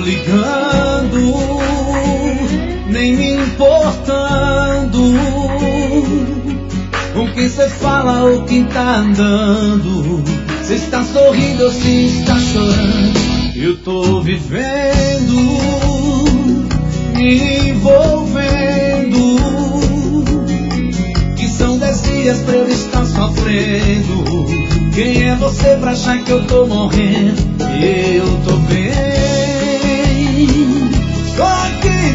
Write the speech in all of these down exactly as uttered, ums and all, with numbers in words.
ligando, nem me importando com quem cê fala ou quem tá andando. Cê está sorrindo ou se está chorando. Eu tô vivendo, me envolvendo, que são dez dias pra eu estar sofrendo. Quem é você pra achar que eu tô morrendo? Eu tô bem, só que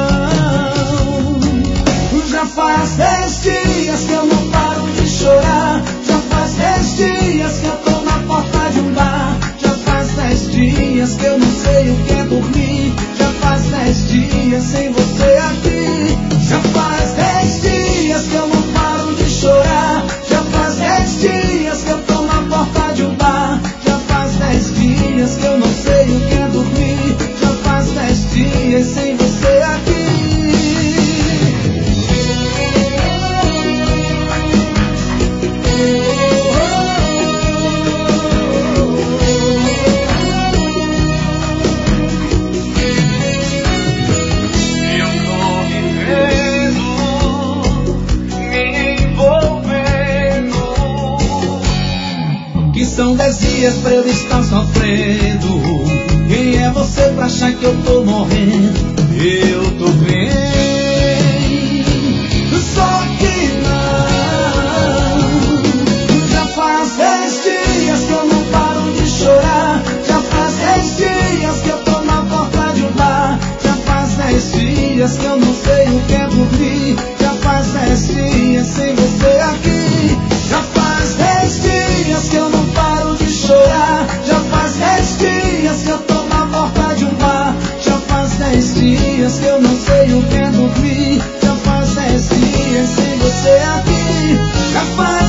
não. Já faz dez dias que eu não paro de chorar. Já faz dez dias que eu tô na porta de um bar. Já faz dez dias que eu não sei o que é dormir. Já faz dez dias sem você aqui. Já faz dez dias que eu não paro de chorar. Já faz dez dias que eu tô na porta de um bar. Já faz dez dias que eu não sei o que é dormir. Já faz dez dias sem você aqui. São dez dias pra eu estar sofrendo. Quem é você pra achar que eu tô morrendo? Eu tô bem, só que não. Já faz dez dias que eu não paro de chorar. Já faz dez dias que eu tô na porta de um bar. Já faz dez dias que eu não sei o que é dormir. Já faz dez dias sem você aqui. Já faz dez dias que eu não paro de chorar. Já faz dez dias que eu tô na porta de um bar. Já faz dez dias que eu não sei o que é dormir. Já faz dez dias sem você aqui. Já faz